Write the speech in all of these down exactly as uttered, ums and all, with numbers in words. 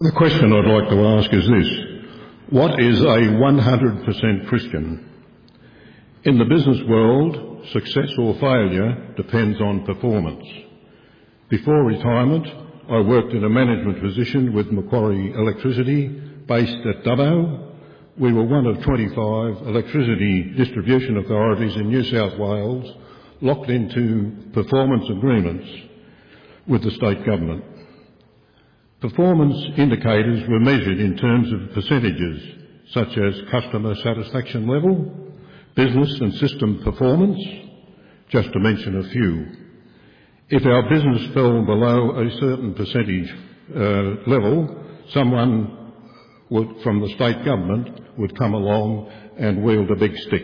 The question I'd like to ask is this: what is a one hundred percent Christian? In the business world, success or failure depends on performance. Before retirement, I worked in a management position with Macquarie Electricity, based at Dubbo. We were one of twenty-five electricity distribution authorities in New South Wales locked into performance agreements with the state government. Performance indicators were measured in terms of percentages, such as customer satisfaction level, business and system performance, just to mention a few. If our business fell below a certain percentage uh, level, someone would, from the state government would come along and wield a big stick.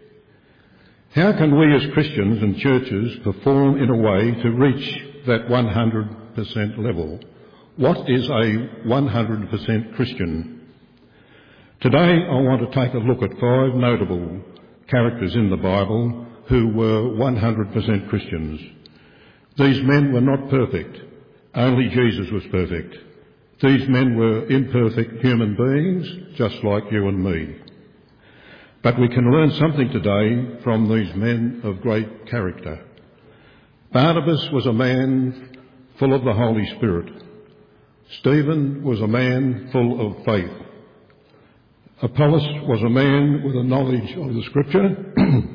How can we as Christians and churches perform in a way to reach that one hundred percent level? What is a one hundred percent Christian? Today I want to take a look at five notable characters in the Bible who were one hundred percent Christians. These men were not perfect. Only Jesus was perfect. These men were imperfect human beings, just like you and me. But we can learn something today from these men of great character. Barnabas was a man full of the Holy Spirit. Stephen was a man full of faith. Apollos was a man with a knowledge of the Scripture.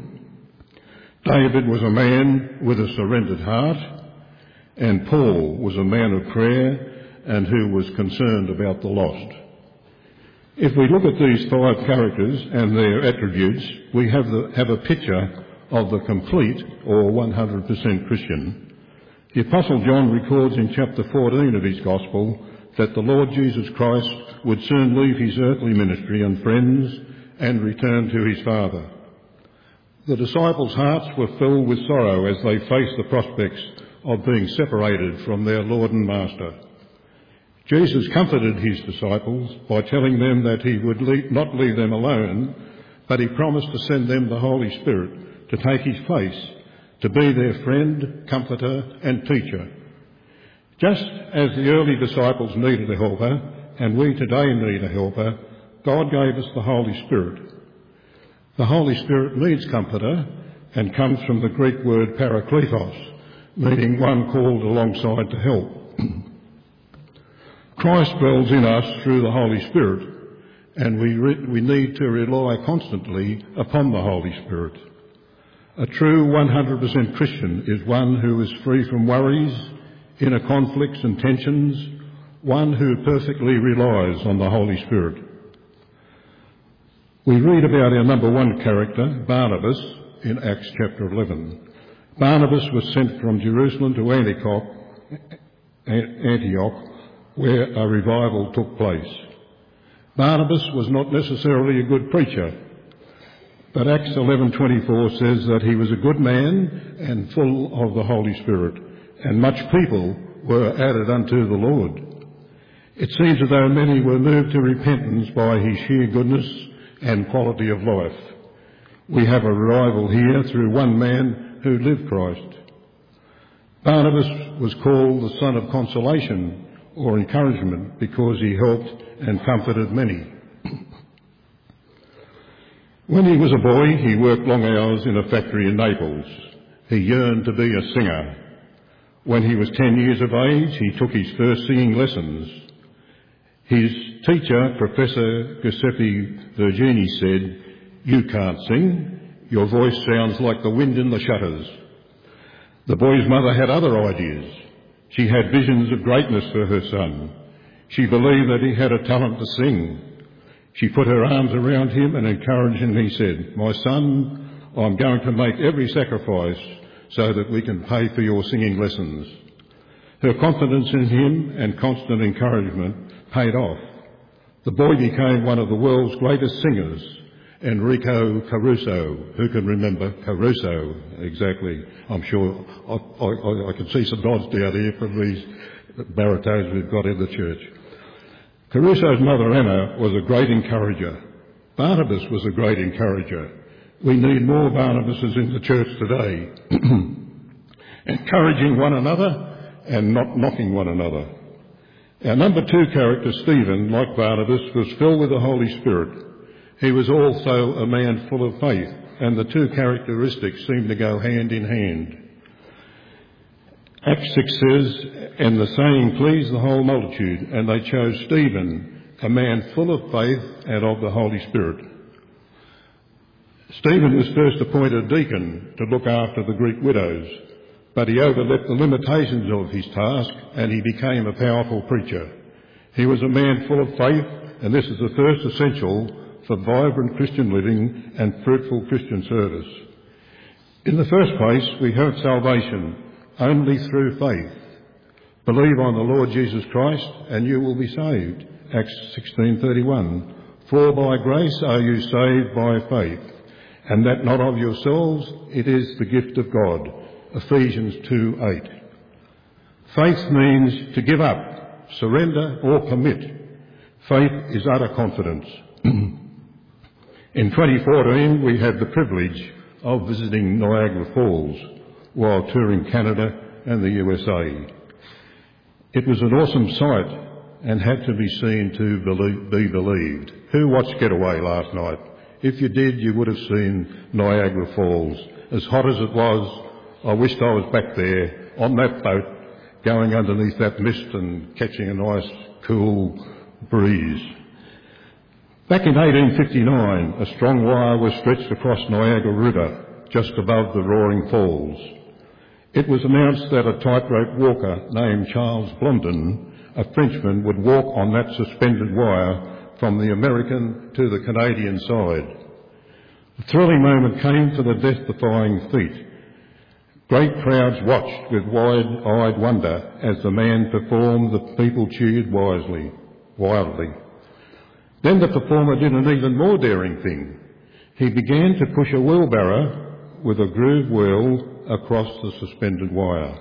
David was a man with a surrendered heart. And Paul was a man of prayer and who was concerned about the lost. If we look at these five characters and their attributes, we have, the, have a picture of the complete or one hundred percent Christian. The Apostle John records in chapter fourteen of his Gospel that the Lord Jesus Christ would soon leave his earthly ministry and friends and return to his Father. The disciples' hearts were filled with sorrow as they faced the prospects of being separated from their Lord and Master. Jesus comforted his disciples by telling them that he would leave, not leave them alone, but he promised to send them the Holy Spirit to take his place, to be their friend, comforter and teacher. Just as the early disciples needed a helper, and we today need a helper, God gave us the Holy Spirit. The Holy Spirit needs comforter and comes from the Greek word parakletos, meaning one called alongside to help. Christ dwells in us through the Holy Spirit, and we, re- we need to rely constantly upon the Holy Spirit. A true one hundred percent Christian is one who is free from worries, inner conflicts and tensions, one who perfectly relies on the Holy Spirit. We read about our number one character, Barnabas, in Acts chapter eleven. Barnabas was sent from Jerusalem to Antioch, Antioch, where a revival took place. Barnabas was not necessarily a good preacher, but Acts eleven twenty-four says that he was a good man and full of the Holy Spirit, and much people were added unto the Lord. It seems as though many were moved to repentance by his sheer goodness and quality of life. We have a revival here through one man who lived Christ. Barnabas was called the son of consolation or encouragement because he helped and comforted many. When he was a boy, he worked long hours in a factory in Naples. He yearned to be a singer. When he was ten years of age, he took his first singing lessons. His teacher, Professor Giuseppe Vergini, said, "You can't sing. Your voice sounds like the wind in the shutters." The boy's mother had other ideas. She had visions of greatness for her son. She believed that he had a talent to sing. She put her arms around him and encouraged him. He said, "My son, I'm going to make every sacrifice so that we can pay for your singing lessons." Her confidence in him and constant encouragement paid off. The boy became one of the world's greatest singers, Enrico Caruso. Who can remember Caruso? Exactly. I'm sure I, I, I can see some nods down here from these baritones we've got in the church. Caruso's mother, Anna, was a great encourager. Barnabas was a great encourager. We need more Barnabases in the church today, encouraging one another and not knocking one another. Our number two character, Stephen, like Barnabas, was filled with the Holy Spirit. He was also a man full of faith, and the two characteristics seem to go hand in hand. Acts six says, "And the saying pleased the whole multitude, and they chose Stephen, a man full of faith and of the Holy Spirit." Stephen was first appointed deacon to look after the Greek widows, but he overleapt the limitations of his task and he became a powerful preacher. He was a man full of faith, and this is the first essential for vibrant Christian living and fruitful Christian service. In the first place, we have salvation only through faith. Believe on the Lord Jesus Christ and you will be saved. Acts sixteen thirty-one. For by grace are you saved by faith, and that not of yourselves, it is the gift of God. Ephesians two eight. Faith means to give up, surrender or commit. Faith is utter confidence. In twenty fourteen, we had the privilege of visiting Niagara Falls while touring Canada and the U S A. It was an awesome sight and had to be seen to believe, be believed. Who watched Getaway last night? If you did, you would have seen Niagara Falls. As hot as it was, I wished I was back there on that boat, going underneath that mist and catching a nice, cool breeze. Back in eighteen fifty-nine, a strong wire was stretched across Niagara River, just above the roaring falls. It was announced that a tightrope walker named Charles Blondin, a Frenchman, would walk on that suspended wire from the American to the Canadian side. The thrilling moment came for the death-defying feat. Great crowds watched with wide-eyed wonder as the man performed. The people cheered wisely, wildly. Then the performer did an even more daring thing. He began to push a wheelbarrow with a grooved wheel across the suspended wire.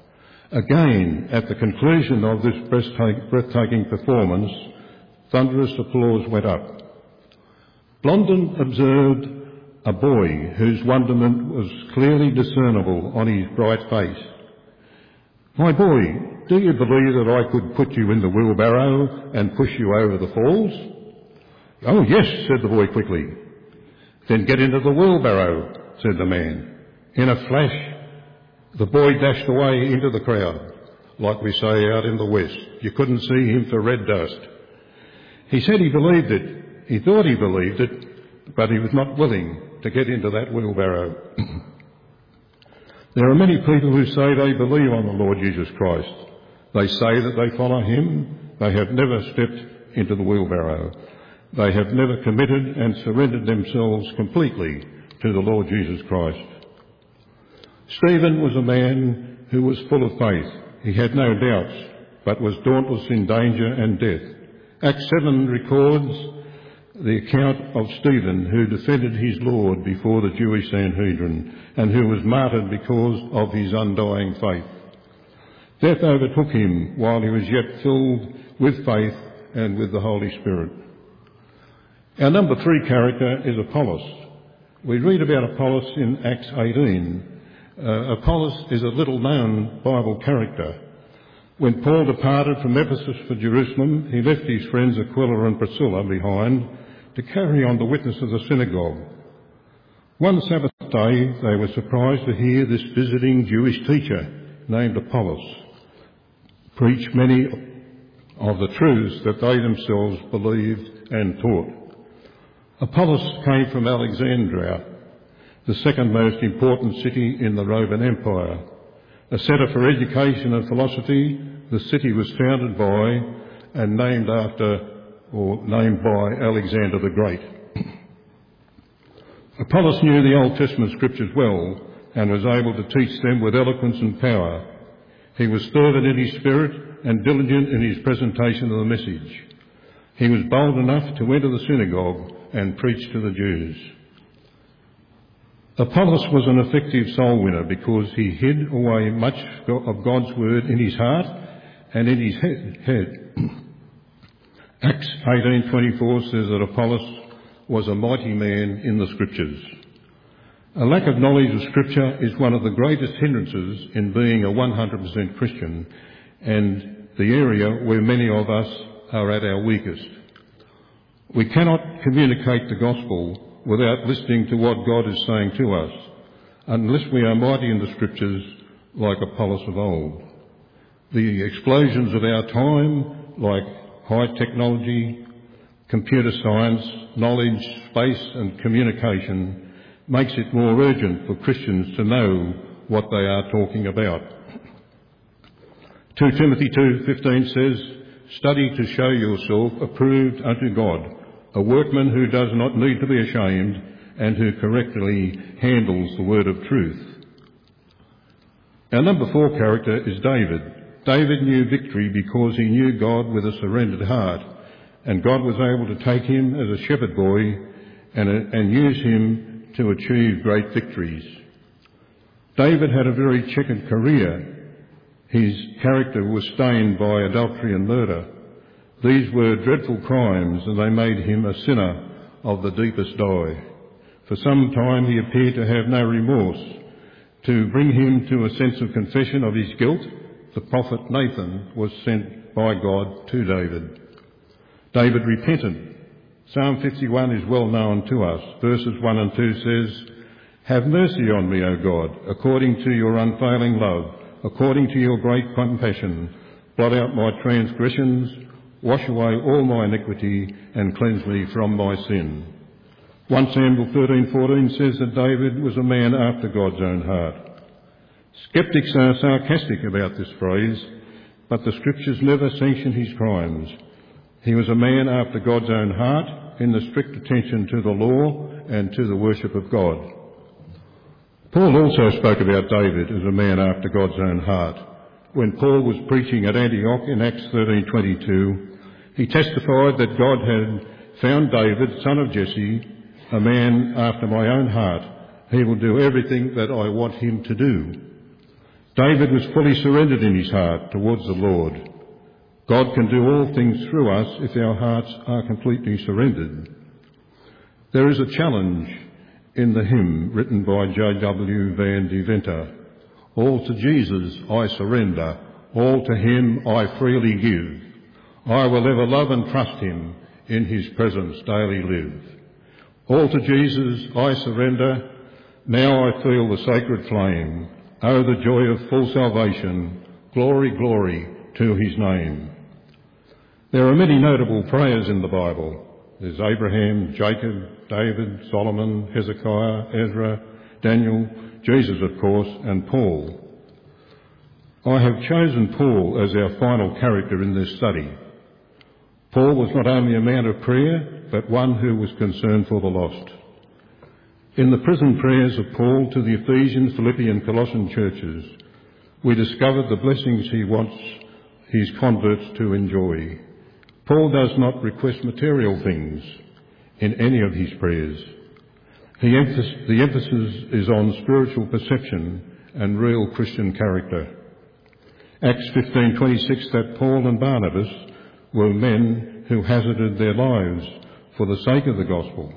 Again, at the conclusion of this breathtaking performance, thunderous applause went up. Blondin observed a boy whose wonderment was clearly discernible on his bright face. "My boy, do you believe that I could put you in the wheelbarrow and push you over the falls?" "Oh, yes," said the boy quickly. "Then get into the wheelbarrow," said the man. In a flash, the boy dashed away into the crowd, like we say out in the West. You couldn't see him for red dust. He said he believed it. He thought he believed it, but he was not willing to get into that wheelbarrow. There are many people who say they believe on the Lord Jesus Christ. They say that they follow him. They have never stepped into the wheelbarrow. They have never committed and surrendered themselves completely to the Lord Jesus Christ. Stephen was a man who was full of faith. He had no doubts, but was dauntless in danger and death. Acts seven records the account of Stephen, who defended his Lord before the Jewish Sanhedrin and who was martyred because of his undying faith. Death overtook him while he was yet filled with faith and with the Holy Spirit. Our number three character is Apollos. We read about Apollos in Acts eighteen. Uh, Apollos is a little-known Bible character. When Paul departed from Ephesus for Jerusalem, he left his friends Aquila and Priscilla behind to carry on the witness of the synagogue. One Sabbath day, they were surprised to hear this visiting Jewish teacher named Apollos preach many of the truths that they themselves believed and taught. Apollos came from Alexandria, the second most important city in the Roman Empire. A centre for education and philosophy, the city was founded by and named after or named by Alexander the Great. Apollos knew the Old Testament scriptures well and was able to teach them with eloquence and power. He was fervent in his spirit and diligent in his presentation of the message. He was bold enough to enter the synagogue and preach to the Jews. Apollos was an effective soul winner because he hid away much of God's word in his heart and in his head. Acts eighteen twenty-four says that Apollos was a mighty man in the Scriptures. A lack of knowledge of Scripture is one of the greatest hindrances in being a one hundred percent Christian, and the area where many of us are at our weakest. We cannot communicate the gospel without listening to what God is saying to us, unless we are mighty in the scriptures like Apollos of old. The explosions of our time, like high technology, computer science, knowledge, space and communication, makes it more urgent for Christians to know what they are talking about. Second Timothy two fifteen says, "Study to show yourself approved unto God, a workman who does not need to be ashamed and who correctly handles the word of truth." Our number four character is David. David knew victory because he knew God with a surrendered heart, and God was able to take him as a shepherd boy and, and use him to achieve great victories. David had a very checkered career. His character was stained by adultery and murder. These were dreadful crimes, and they made him a sinner of the deepest dye. For some time he appeared to have no remorse. To bring him to a sense of confession of his guilt, the prophet Nathan was sent by God to David. David repented. Psalm fifty-one is well known to us. Verses one and two says, "Have mercy on me, O God, according to your unfailing love, according to your great compassion. Blot out my transgressions, wash away all my iniquity, and cleanse me from my sin." First Samuel thirteen fourteen says that David was a man after God's own heart. Skeptics are sarcastic about this phrase, but the scriptures never sanction his crimes. He was a man after God's own heart in the strict attention to the law and to the worship of God. Paul also spoke about David as a man after God's own heart. When Paul was preaching at Antioch in Acts thirteen twenty-two, he testified that God had found David, son of Jesse, a man after my own heart. He will do everything that I want him to do. David was fully surrendered in his heart towards the Lord. God can do all things through us if our hearts are completely surrendered. There is a challenge in the hymn written by J W Van Deventer. "All to Jesus I surrender, all to him I freely give. I will ever love and trust him, in his presence daily live. All to Jesus I surrender, now I feel the sacred flame. Oh, the joy of full salvation, glory, glory to his name." There are many notable prayers in the Bible. There's Abraham, Jacob, David, Solomon, Hezekiah, Ezra, Daniel, Jesus, of course, and Paul. I have chosen Paul as our final character in this study. Paul was not only a man of prayer, but one who was concerned for the lost. In the prison prayers of Paul to the Ephesian, Philippian, Colossian churches, we discovered the blessings he wants his converts to enjoy. Paul does not request material things in any of his prayers. The emphasis, the emphasis is on spiritual perception and real Christian character. Acts fifteen twenty-six, that Paul and Barnabas were men who hazarded their lives for the sake of the gospel.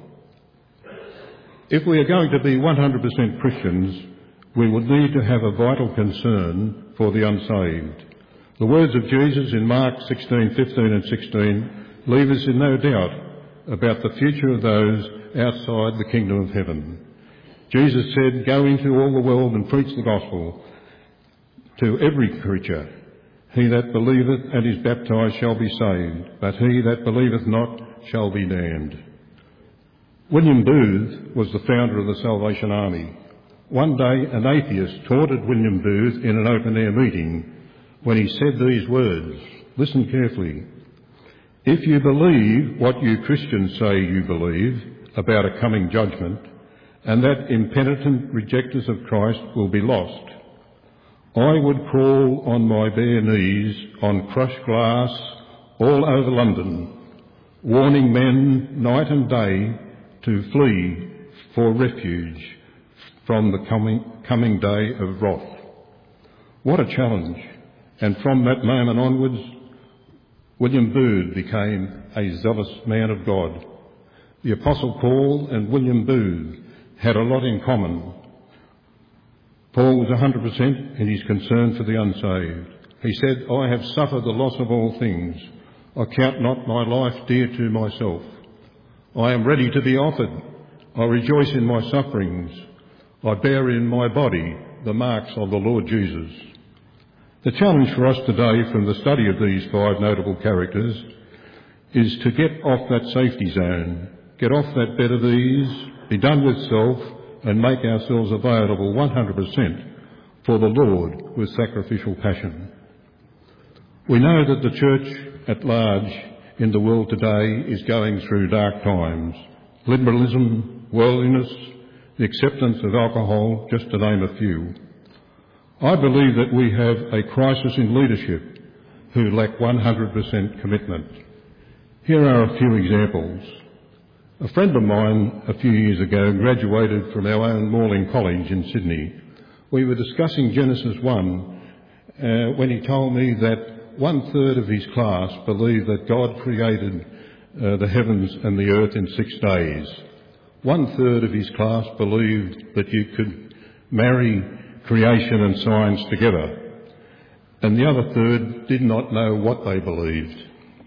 If we are going to be one hundred percent Christians, we would need to have a vital concern for the unsaved. The words of Jesus in Mark sixteen fifteen and sixteen leave us in no doubt about the future of those outside the kingdom of heaven. Jesus said, "Go into all the world and preach the gospel to every creature. He that believeth and is baptized shall be saved, but he that believeth not shall be damned." William Booth was the founder of the Salvation Army. One day an atheist taunted William Booth in an open-air meeting when he said these words. Listen carefully. "If you believe what you Christians say you believe about a coming judgment, and that impenitent rejectors of Christ will be lost, I would crawl on my bare knees on crushed glass all over London, warning men night and day to flee for refuge from the coming, coming day of wrath." What a challenge. And from that moment onwards, William Booth became a zealous man of God. The Apostle Paul and William Booth had a lot in common. Paul was one hundred percent in his concern for the unsaved. He said, I have suffered the loss of all things. I count not my life dear to myself. I am ready to be offered. I rejoice in my sufferings. I bear in my body the marks of the Lord Jesus. The challenge for us today from the study of these five notable characters is to get off that safety zone, get off that bed of ease, be done with self, and make ourselves available one hundred percent for the Lord with sacrificial passion. We know that the church at large in the world today is going through dark times. Liberalism, worldliness, the acceptance of alcohol, just to name a few. I believe that we have a crisis in leadership who lack one hundred percent commitment. Here are a few examples. A friend of mine a few years ago graduated from our own Morling College in Sydney. We were discussing Genesis one uh, when he told me that one-third of his class believed that God created uh, the heavens and the earth in six days. One-third of his class believed that you could marry creation and science together, and the other third did not know what they believed.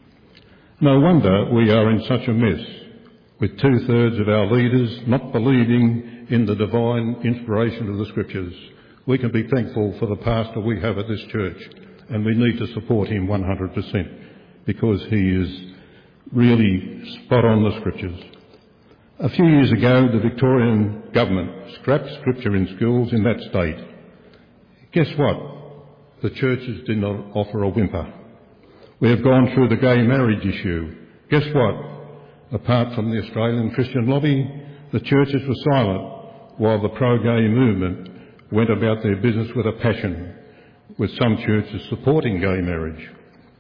No wonder we are in such a mess, with two-thirds of our leaders not believing in the divine inspiration of the Scriptures. We can be thankful for the pastor we have at this church, and we need to support him one hundred percent because he is really spot on the Scriptures. A few years ago, the Victorian government scrapped Scripture in schools in that state. Guess what? The churches did not offer a whimper. We have gone through the gay marriage issue. Guess what? Apart from the Australian Christian lobby, the churches were silent while the pro-gay movement went about their business with a passion, with some churches supporting gay marriage.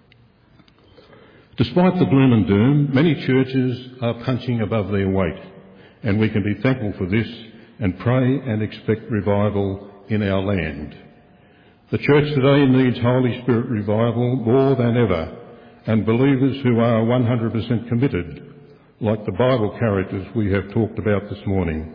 Despite the gloom and doom, many churches are punching above their weight, and we can be thankful for this and pray and expect revival in our land. The church today needs Holy Spirit revival more than ever, and believers who are one hundred percent committed, like the Bible characters we have talked about this morning.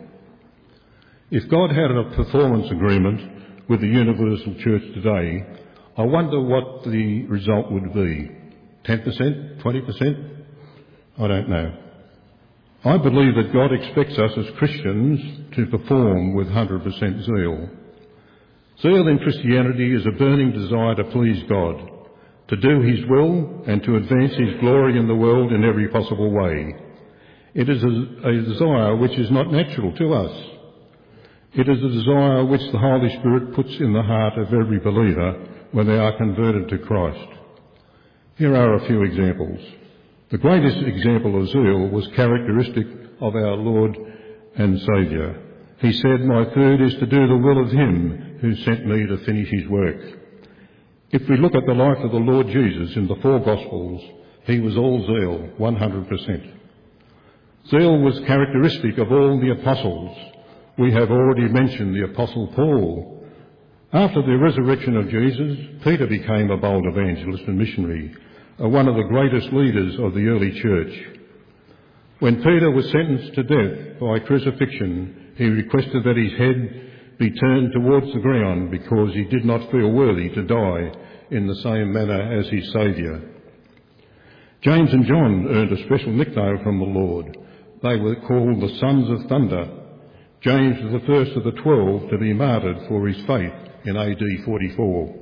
If God had a performance agreement with the universal church today, I wonder what the result would be. ten percent? twenty percent? I don't know. I believe that God expects us as Christians to perform with one hundred percent zeal. Zeal in Christianity is a burning desire to please God, to do His will and to advance His glory in the world in every possible way. It is a, a desire which is not natural to us. It is a desire which the Holy Spirit puts in the heart of every believer when they are converted to Christ. Here are a few examples. The greatest example of zeal was characteristic of our Lord and Saviour. He said, "My food is to do the will of Him who sent me to finish His work." If we look at the life of the Lord Jesus in the four Gospels, He was all zeal, one hundred percent. Zeal was characteristic of all the apostles. We have already mentioned the Apostle Paul. After the resurrection of Jesus, Peter became a bold evangelist and missionary, uh, one of the greatest leaders of the early church. When Peter was sentenced to death by crucifixion, he requested that his head be turned towards the ground because he did not feel worthy to die in the same manner as his Saviour. James and John earned a special nickname from the Lord. They were called the Sons of Thunder. James was the first of the twelve to be martyred for his faith in A D forty-four.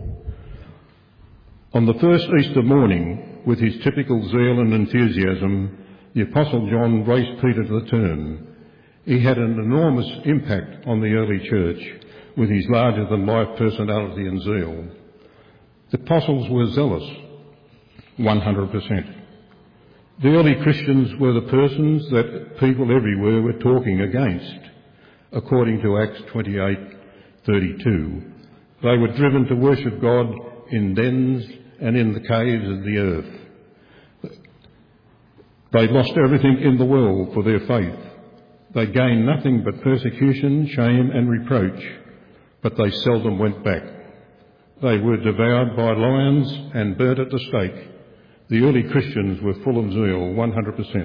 On the first Easter morning, with his typical zeal and enthusiasm, the Apostle John raced Peter to the tomb. He had an enormous impact on the early church with his larger-than-life personality and zeal. The apostles were zealous, one hundred percent. The early Christians were the persons that people everywhere were talking against. According to Acts twenty-eight thirty-two, they were driven to worship God in dens and in the caves of the earth. They lost everything in the world for their faith. They gained nothing but persecution, shame and reproach, but they seldom went back. They were devoured by lions and burnt at the stake. The early Christians were full of zeal, one hundred percent.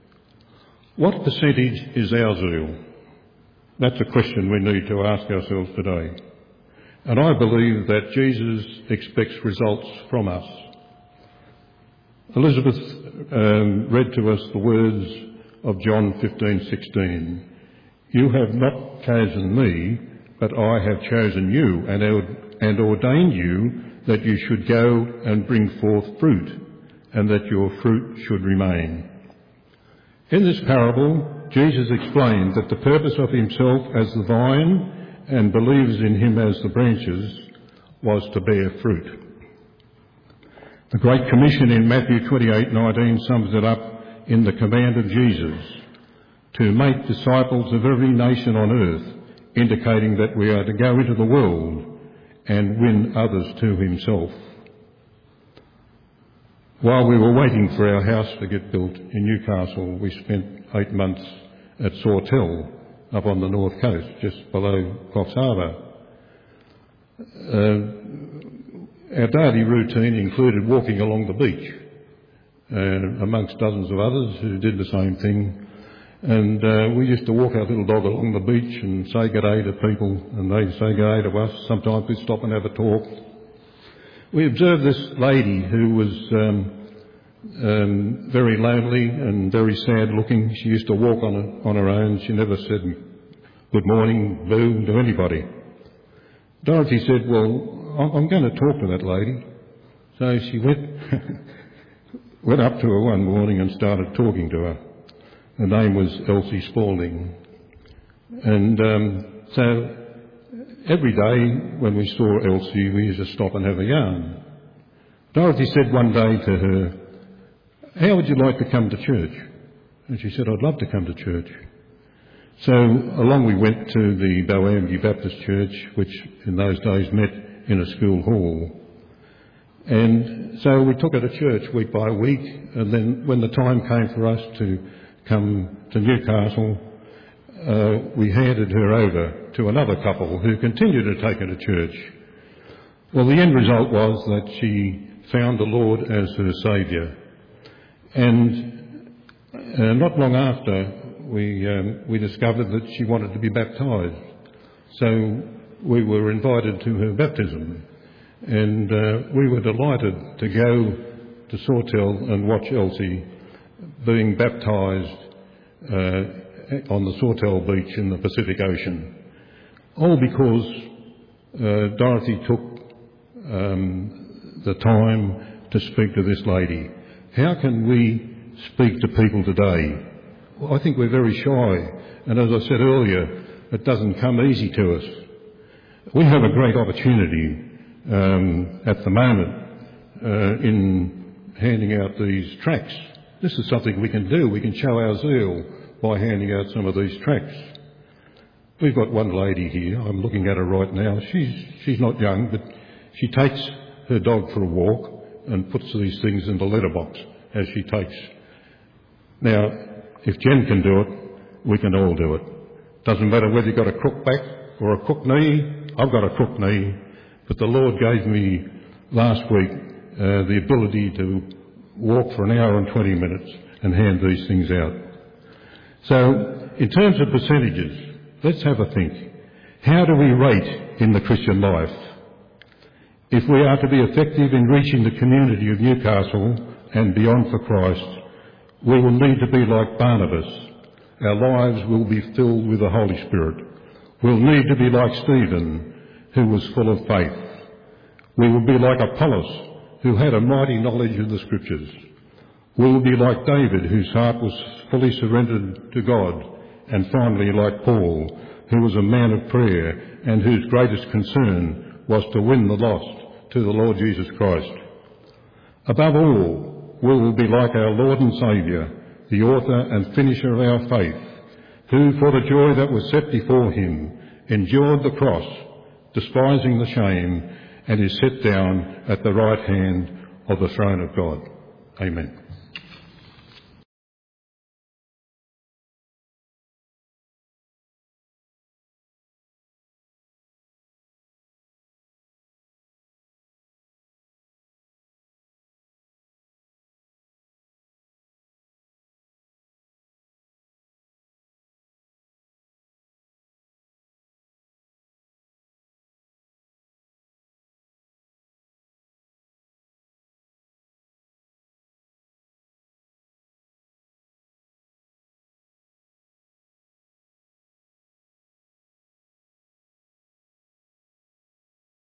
What percentage is our zeal? That's a question we need to ask ourselves today. And I believe that Jesus expects results from us. Elizabeth um, read to us the words of John fifteen sixteen. You have not chosen me, but I have chosen you and, and ordained you that you should go and bring forth fruit, and that your fruit should remain. In this parable, Jesus explained that the purpose of himself as the vine and believers in him as the branches was to bear fruit. The Great Commission in Matthew twenty-eight nineteen sums it up in the command of Jesus to make disciples of every nation on earth, indicating that we are to go into the world and win others to himself. While we were waiting for our house to get built in Newcastle, we spent eight months at Sawtell, up on the north coast, just below Coffs Harbour. Uh, our daily routine included walking along the beach, uh, amongst dozens of others who did the same thing. And uh, we used to walk our little dog along the beach and say good day to people, and they'd say good day to us. Sometimes we'd stop and have a talk. We observed this lady who was um, um, very lonely and very sad looking. She used to walk on, a, on her own. She never said good morning, boo, to anybody. Dorothy said, well, I'm going to talk to that lady. So she went, went up to her one morning and started talking to her. Her name was Elsie Spalding. And um, so every day when we saw Elsie, we used to stop and have a yarn. Dorothy said one day to her, how would you like to come to church? And she said, I'd love to come to church. So along we went to the Boambie Baptist Church, which in those days met in a school hall. And so we took her to church week by week, and then when the time came for us to come to Newcastle, uh, we handed her over to another couple who continued to take her to church. Well, the end result was that she found the Lord as her saviour. And uh, not long after, we, um, we discovered that she wanted to be baptised. So we were invited to her baptism. And uh, we were delighted to go to Sawtell and watch Elsie being baptised uh, on the Sawtell beach in the Pacific Ocean. All because uh, Dorothy took um, the time to speak to this lady. How can we speak to people today? Well, I think we're very shy, and as I said earlier, it doesn't come easy to us. We have a great opportunity um, at the moment uh, in handing out these tracts. This is something we can do. We can show our zeal by handing out some of these tracts. We've got one lady here. I'm looking at her right now. She's she's not young, but she takes her dog for a walk and puts these things in the letterbox as she takes. Now, if Jen can do it, we can all do it. Doesn't matter whether you've got a crook back or a crook knee. I've got a crook knee, but the Lord gave me last week uh, the ability to walk for an hour and twenty minutes and hand these things out. So, in terms of percentages, let's have a think. How do we rate in the Christian life? If we are to be effective in reaching the community of Newcastle and beyond for Christ, we will need to be like Barnabas. Our lives will be filled with the Holy Spirit. We'll need to be like Stephen, who was full of faith. We will be like Apollos, who had a mighty knowledge of the Scriptures. We will be like David, whose heart was fully surrendered to God. And finally, like Paul, who was a man of prayer and whose greatest concern was to win the lost to the Lord Jesus Christ. Above all, we will be like our Lord and Saviour, the author and finisher of our faith, who, for the joy that was set before him, endured the cross, despising the shame, and is set down at the right hand of the throne of God. Amen.